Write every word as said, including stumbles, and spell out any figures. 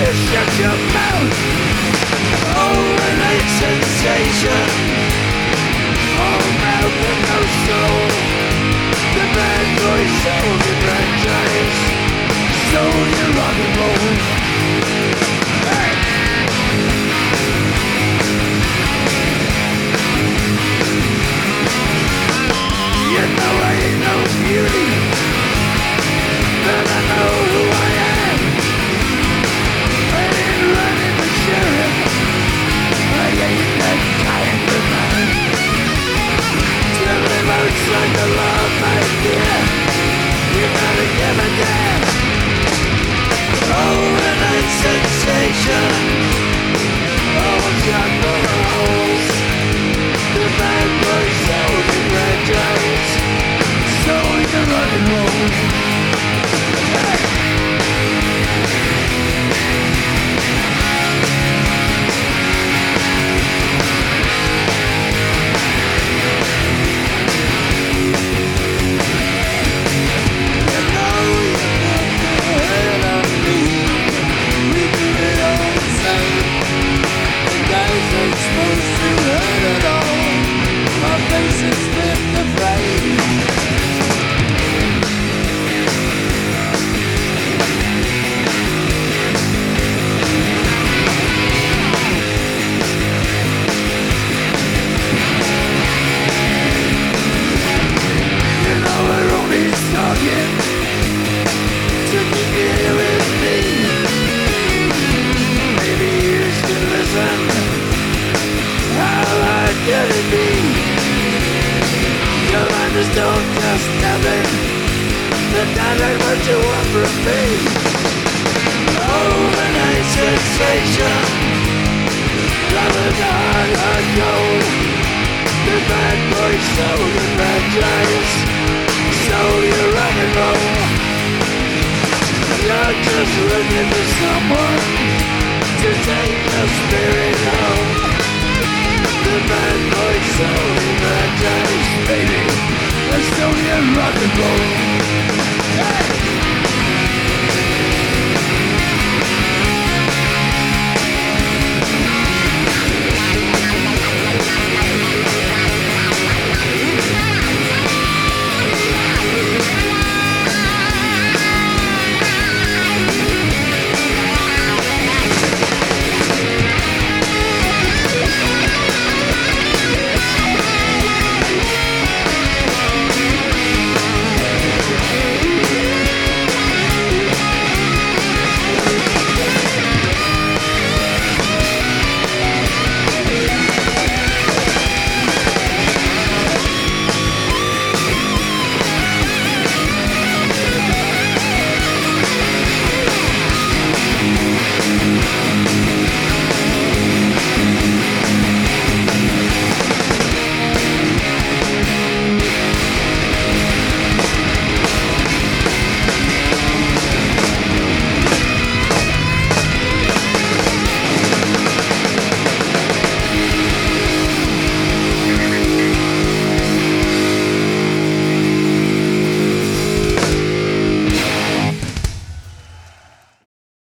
shut your mouth. Overnight sensation, all mouth and no soul. The bad boy sold your franchise, stole your rock and roll. Hey! You know I ain't no beauty, but I know who I am. I ain't running for sheriff, I ain't that kind of man. To live outside the law, my dear, you gotta give a damn. Overnight sensation, oh, John Burroughs. The bad boy sold the franchise, stole your rock and roll. Hey! Don't just nothing, but not like what you want from me. Overnight sensation, love is a hard, hard gold. The bad boy stole your franchise, stole your rock and roll. You're just looking for someone to take your spirit home. The bad boy stole your franchise, baby. Estonian rock and roll. Hey!